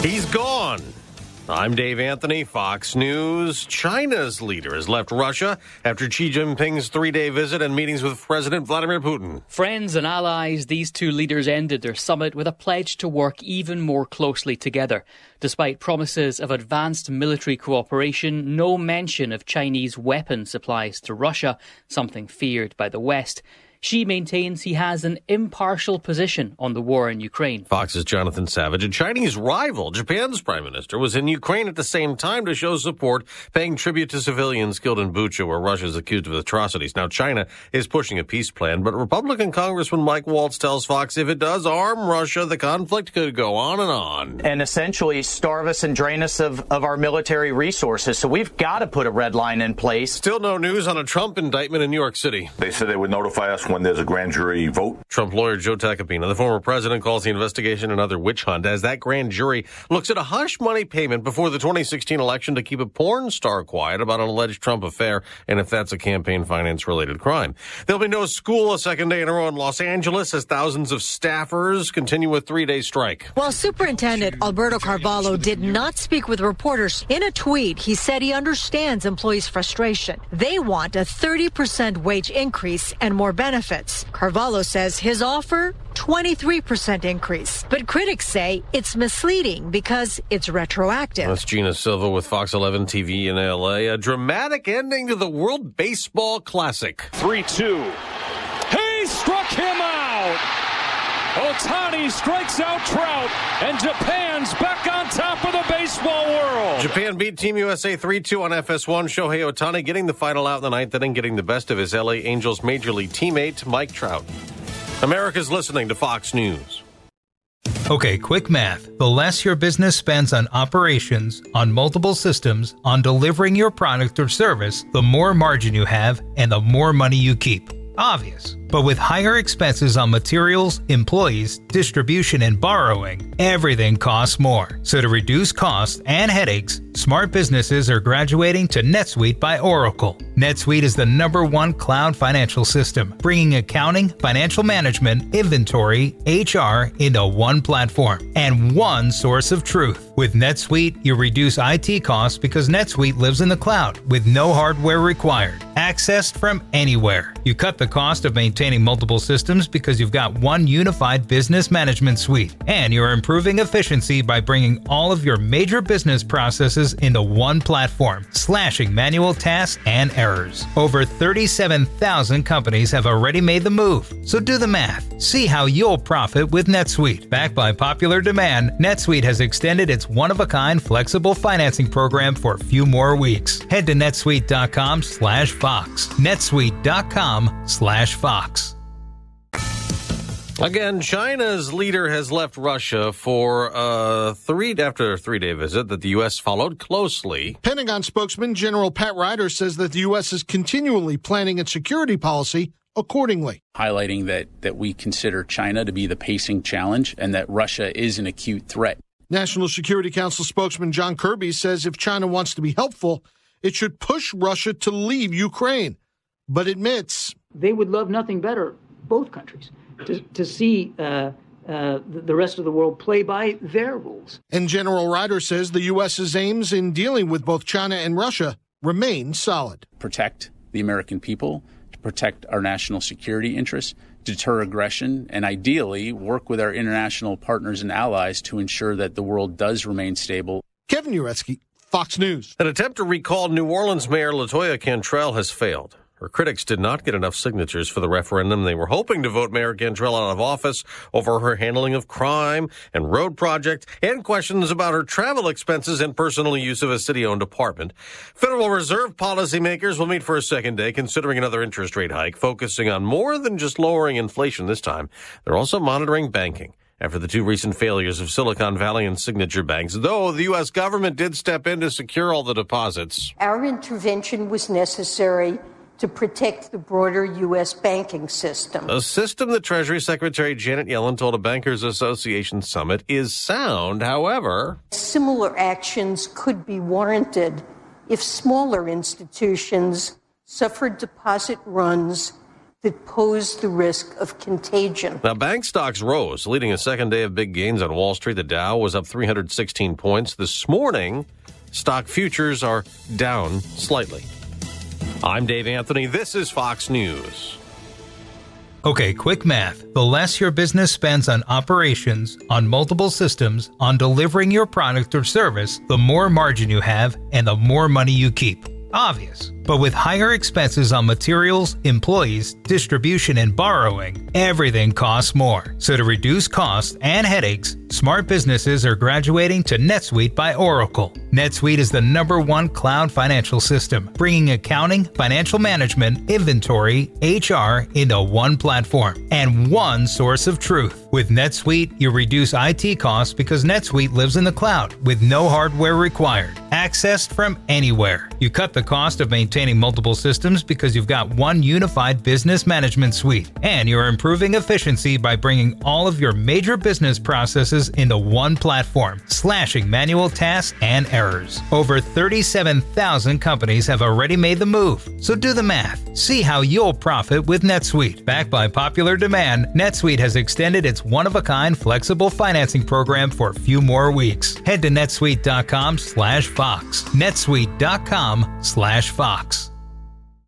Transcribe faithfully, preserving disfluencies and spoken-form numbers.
He's gone. I'm Dave Anthony, Fox News. China's leader has left Russia after Xi Jinping's three-day visit and meetings with President Vladimir Putin. Friends and allies, these two leaders ended their summit with a pledge to work even more closely together. Despite promises of advanced military cooperation, no mention of Chinese weapon supplies to Russia, something feared by the West. Xi maintains he has an impartial position on the war in Ukraine. Fox's Jonathan Savage. A Chinese rival, Japan's prime minister, was in Ukraine at the same time to show support, paying tribute to civilians killed in Bucha, where Russia is accused of atrocities. Now, China is pushing a peace plan, but Republican Congressman Mike Waltz tells Fox if it does arm Russia, the conflict could go on and on. And essentially starve us and drain us of, of our military resources. So we've got to put a red line in place. Still no news on a Trump indictment in New York City. They said they would notify us when there's a grand jury vote. Trump lawyer Joe Tacopina, the former president, calls the investigation another witch hunt as that grand jury looks at a hush money payment before the twenty sixteen election to keep a porn star quiet about an alleged Trump affair and if that's a campaign finance related crime. There'll be no school a second day in a row in Los Angeles as thousands of staffers continue a three-day strike. While Superintendent Alberto Carvalho did not speak with reporters, in a tweet he said he understands employees' frustration. They want a thirty percent wage increase and more benefits. Carvalho says his offer, twenty-three percent increase. But critics say it's misleading because it's retroactive. That's Gina Silva with Fox eleven T V in L A. A dramatic ending to the World Baseball Classic. three two. He struck him out! Ohtani strikes out Trout, and Japan's back on top of the baseball world. Japan beat Team U S A three two on F S one. Shohei Ohtani getting the final out in the ninth inning, getting the best of his L A Angels Major League teammate, Mike Trout. America's listening to Fox News. Okay, quick math. The less your business spends on operations, on multiple systems, on delivering your product or service, the more margin you have and the more money you keep. Obvious. But with higher expenses on materials, employees, distribution, and borrowing, everything costs more. So to reduce costs and headaches, smart businesses are graduating to NetSuite by Oracle. NetSuite is the number one cloud financial system, bringing accounting, financial management, inventory, H R into one platform and one source of truth. With NetSuite, you reduce I T costs because NetSuite lives in the cloud with no hardware required, accessed from anywhere. You cut the cost of maintaining multiple systems because you've got one unified business management suite, and you're improving efficiency by bringing all of your major business processes into one platform, slashing manual tasks and errors. Over thirty-seven thousand companies have already made the move, so do the math. See how you'll profit with NetSuite. Backed by popular demand, NetSuite has extended its one-of-a-kind flexible financing program for a few more weeks. Head to netsuite.com slash Fox. netsuite.com slash Fox. Again, China's leader has left Russia for a three after a three-day visit that the U S followed closely. Pentagon spokesman General Pat Ryder says that the U S is continually planning its security policy accordingly. Highlighting that, that we consider China to be the pacing challenge and that Russia is an acute threat. National Security Council spokesman John Kirby says if China wants to be helpful, it should push Russia to leave Ukraine, but admits they would love nothing better, both countries, to, to see uh, uh, the rest of the world play by their rules. And General Ryder says the U S's aims in dealing with both China and Russia remain solid. Protect the American people, to protect our national security interests, deter aggression, and ideally work with our international partners and allies to ensure that the world does remain stable. Kevin Uretsky, Fox News. An attempt to recall New Orleans Mayor LaToya Cantrell has failed. Her critics did not get enough signatures for the referendum. They were hoping to vote Mayor Cantrell out of office over her handling of crime and road project and questions about her travel expenses and personal use of a city-owned apartment. Federal Reserve policymakers will meet for a second day considering another interest rate hike, focusing on more than just lowering inflation this time. They're also monitoring banking after the two recent failures of Silicon Valley and Signature banks, though the U S government did step in to secure all the deposits. Our intervention was necessary to protect the broader U S banking system. A system that Treasury Secretary Janet Yellen told a Bankers Association summit is sound, however. Similar actions could be warranted if smaller institutions suffered deposit runs that pose the risk of contagion. Now, bank stocks rose, leading a second day of big gains on Wall Street. The Dow was up three hundred sixteen points. This morning, stock futures are down slightly. I'm Dave Anthony. This is Fox News. Okay, quick math. The less your business spends on operations, on multiple systems, on delivering your product or service, the more margin you have and the more money you keep. Obvious. But with higher expenses on materials, employees, distribution, and borrowing, everything costs more. So to reduce costs and headaches, smart businesses are graduating to NetSuite by Oracle. NetSuite is the number one cloud financial system, bringing accounting, financial management, inventory, H R into one platform and one source of truth. With NetSuite, you reduce I T costs because NetSuite lives in the cloud with no hardware required, accessed from anywhere. You cut the cost of maintaining multiple systems because you've got one unified business management suite, and you're improving efficiency by bringing all of your major business processes into one platform, slashing manual tasks and errors. Over thirty-seven thousand companies have already made the move, so do the math. See how you'll profit with NetSuite. Backed by popular demand, NetSuite has extended its one-of-a-kind flexible financing program for a few more weeks. Head to netsuite.com slash Fox. netsuite.com slash Fox.